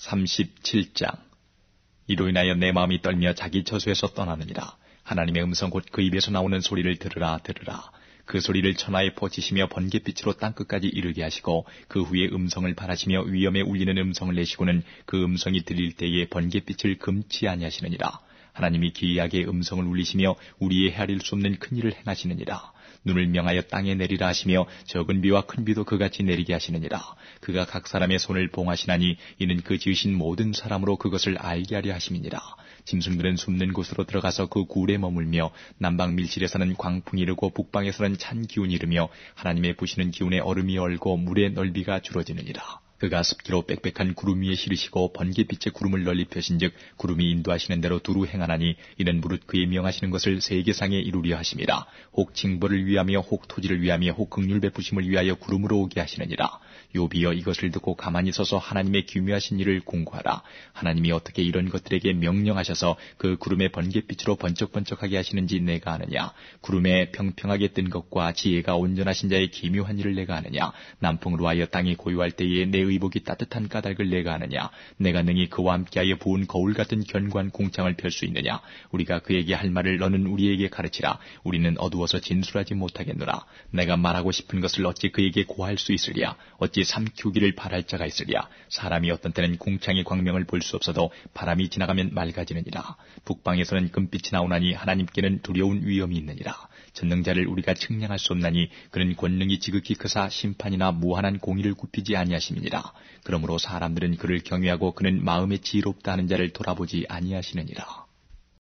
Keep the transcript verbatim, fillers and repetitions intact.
삼십칠 장. 이로 인하여 내 마음이 떨며 자기 처소에서 떠나느니라. 하나님의 음성 곧 그 입에서 나오는 소리를 들으라 들으라. 그 소리를 천하에 퍼지시며 번갯빛으로 땅끝까지 이르게 하시고 그 후에 음성을 발하시며 위엄에 울리는 음성을 내시고는 그 음성이 들릴 때에 번갯빛을 금치 아니하시느니라. 하나님이 기이하게 음성을 울리시며 우리의 헤아릴 수 없는 큰 일을 행하시느니라. 눈을 명하여 땅에 내리라 하시며 적은 비와 큰 비도 그같이 내리게 하시느니라. 그가 각 사람의 손을 봉하시나니 이는 그 지으신 모든 사람으로 그것을 알게 하려 하심이니라. 짐승들은 숨는 곳으로 들어가서 그 굴에 머물며 남방 밀실에서는 광풍이 이르고 북방에서는 찬 기운이 이르며 하나님의 부시는 기운에 얼음이 얼고 물의 넓이가 줄어지느니라. 그가 습기로 빽빽한 구름 위에 실으시고 번갯빛의 구름을 널리 펴신즉 구름이 인도하시는 대로 두루 행하나니 이는 무릇 그의 명하시는 것을 세계상에 이루려 하심이라. 혹 징벌을 위하며 혹 토지를 위하며 혹 긍휼 베푸심을 위하여 구름으로 오게 하시느니라. 욥이여 이것을 듣고 가만히 서서 하나님의 기묘하신 일을 공고하라. 하나님이 어떻게 이런 것들에게 명령하셔서 그 구름의 번갯빛으로 번쩍번쩍하게 하시는지 내가 아느냐. 구름에 평평하게 뜬 것과 지혜가 온전하신 자의 기묘한 일을 내가 아느냐. 남풍으로 하여 땅이 고요할 때에 내 의복이 따뜻한 까닭을 내가 아느냐. 내가 능히 그와 함께하여 부은 거울 같은 견고한 공창을 펼 수 있느냐. 우리가 그에게 할 말을 너는 우리에게 가르치라. 우리는 어두워서 진술하지 못하겠노라. 내가 말하고 싶은 것을 어찌 그에게 고할 수 있으랴. 어찌 삼키우기를 바랄 자가 있으랴. 사람이 어떤 때는 궁창의 광명을 볼 수 없어도 바람이 지나가면 맑아지느니라. 북방에서는 금빛이 나오나니 하나님께는 두려운 위엄이 있느니라. 전능자를 우리가 측량할 수 없나니 그는 권능이 지극히 크사 심판이나 무한한 공의를 굽히지 아니하심이니라. 그러므로 사람들은 그를 경외하고 그는 마음에 지혜롭다 하는 자를 돌아보지 아니하시느니라.